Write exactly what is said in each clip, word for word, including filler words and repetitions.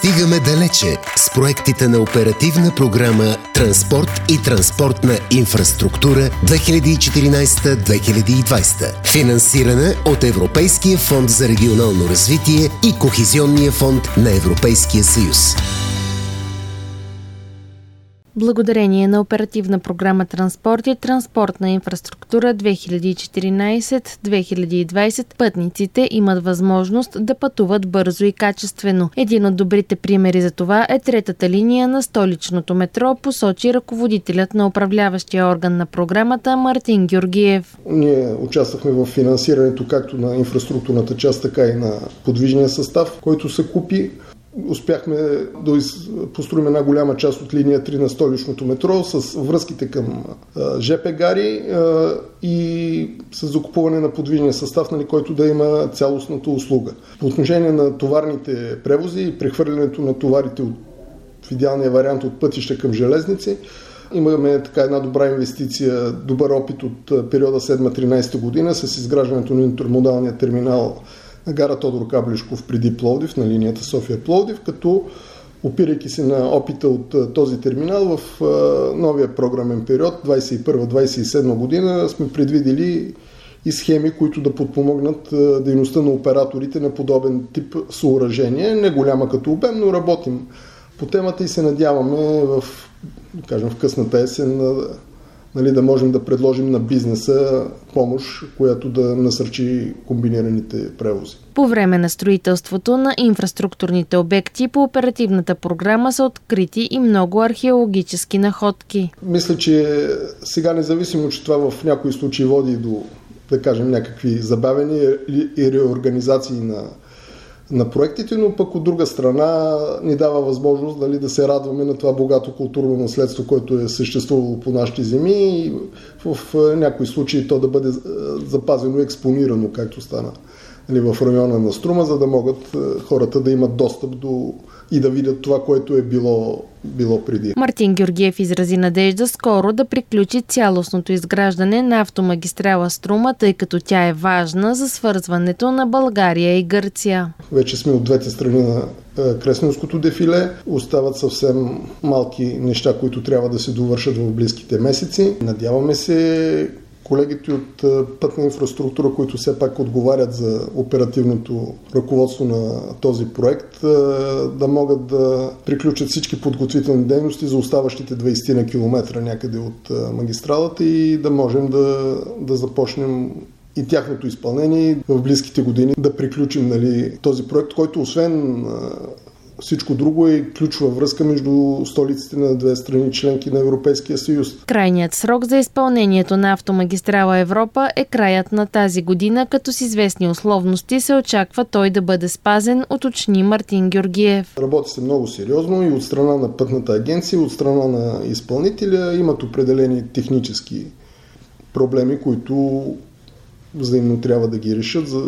Стигаме далече с проектите на оперативна програма Транспорт и транспортна инфраструктура две хиляди и четиринадесета - две хиляди и двадесета. Финансирана от Европейския фонд за регионално развитие и Кохезионния фонд на Европейския съюз. Благодарение на оперативна програма Транспорт и транспортна инфраструктура две хиляди и четиринадесета - две хиляди и двадесета пътниците имат възможност да пътуват бързо и качествено. Един от добрите примери за това е третата линия на столичното метро, посочи ръководителят на управляващия орган на програмата Мартин Георгиев. Ние участвахме в финансирането както на инфраструктурната част, така и на подвижния състав, който се купи. Успяхме да построим една голяма част от линия три на столичното метро с връзките към ЖП гари и с закупуване на подвижния състав, нали, който да има цялостната услуга. По отношение на товарните превози и прехвърлянето на товарите от, в идеалния вариант от пътища към железници, имаме така една добра инвестиция, добър опит от периода седма-тринадесета година с изграждането на интермодалния терминал на гара Тодор Каблешков преди Пловдив, на линията София-Пловдив, като опирайки се на опита от този терминал в новия програмен период двадесет и първа - двадесет и седма година сме предвидели и схеми, които да подпомогнат дейността на операторите на подобен тип съоръжение. Не голяма като обем, но работим по темата и се надяваме в, кажем, в късната есен нали, да можем да предложим на бизнеса помощ, която да насърчи комбинираните превози. По време на строителството на инфраструктурните обекти по оперативната програма са открити и много археологически находки. Мисля, че сега независимо, че това в някои случаи води до, да кажем, някакви забавени и реорганизации на на проектите, но пък от друга страна ни дава възможност дали, да се радваме на това богато културно наследство, което е съществувало по нашите земи и в някои случаи то да бъде запазено и експонирано, както стана нали, в района на Струма, за да могат хората да имат достъп до и да видят това, което е било, било преди. Мартин Георгиев изрази надежда скоро да приключи цялостното изграждане на автомагистрала Струма, тъй като тя е важна за свързването на България и Гърция. Вече сме от двете страни на Кресненското дефиле. Остават съвсем малки неща, които трябва да се довършат в близките месеци. Надяваме се колегите от пътна инфраструктура, които все пак отговарят за оперативното ръководство на този проект, да могат да приключат всички подготвителни дейности за оставащите двадесет на километра някъде от магистралата и да можем да, да започнем и тяхното изпълнение в близките години, да приключим нали, този проект, който освен всичко друго е ключова връзка между столиците на две страни членки на Европейския съюз. Крайният срок за изпълнението на автомагистрала Европа е краят на тази година, като с известни условности се очаква той да бъде спазен, уточни Мартин Георгиев. Работи се много сериозно и от страна на пътната агенция, и от страна на изпълнителя имат определени технически проблеми, които взаимно трябва да ги решат за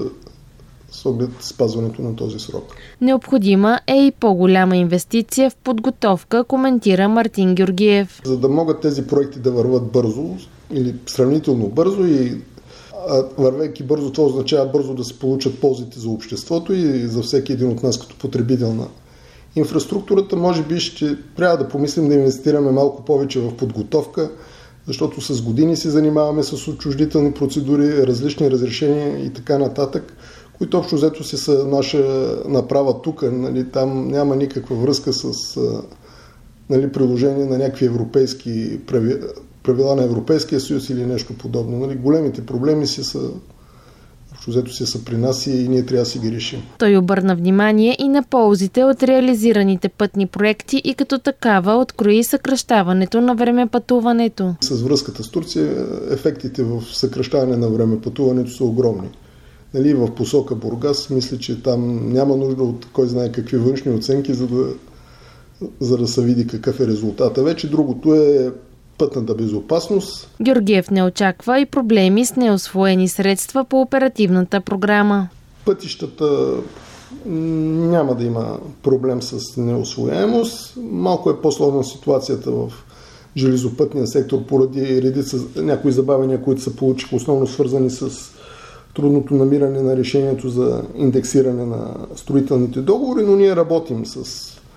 с оглед спазването на този срок. Необходима е и по-голяма инвестиция в подготовка, коментира Мартин Георгиев. За да могат тези проекти да върват бързо или сравнително бързо и вървейки бързо, това означава бързо да се получат ползите за обществото и за всеки един от нас като потребител на инфраструктурата, може би ще трябва да помислим да инвестираме малко повече в подготовка, защото с години се занимаваме с отчуждителни процедури, различни разрешения и така нататък, които общо взето си са наша направа тук. Нали, там няма никаква връзка с нали, приложение на някакви европейски правила, правила на Европейския съюз или нещо подобно. Нали, големите проблеми си са общо взето си са при нас и ние трябва да си ги решим. Той обърна внимание и на ползите от реализираните пътни проекти и като такава открои съкращаването на времепътуването. С връзката с Турция ефектите в съкращаване на времепътуването са огромни. Нали, в посока Бургас, мисля, че там няма нужда от кой знае какви външни оценки, за да, за да се види какъв е резултата. Вече другото е пътната безопасност. Георгиев не очаква и проблеми с неусвоени средства по оперативната програма. Пътищата няма да има проблем с неусвояемост. Малко е по-сложна ситуацията в железопътния сектор поради редица някои забавения, които се получиха, основно свързани с трудното намиране на решението за индексиране на строителните договори, но ние работим с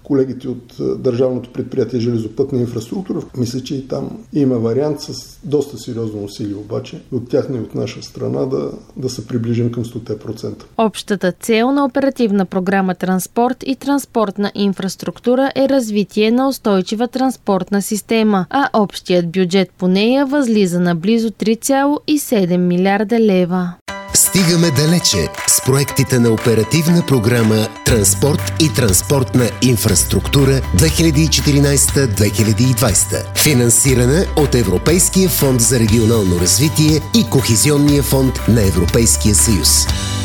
колегите от Държавното предприятие железопътна инфраструктура. Мисля, че и там има вариант с доста сериозно усилие обаче от тяхна и от наша страна да, да се приближим към сто процента. Общата цел на оперативна програма Транспорт и транспортна инфраструктура е развитие на устойчива транспортна система, а общият бюджет по нея възлиза на близо три цяло и седем милиарда лева. Стигаме далече с проектите на оперативна програма Транспорт и транспортна инфраструктура две хиляди и четиринадесета - две хиляди и двадесета. Финансирана от Европейския фонд за регионално развитие и Кохезионния фонд на Европейския съюз.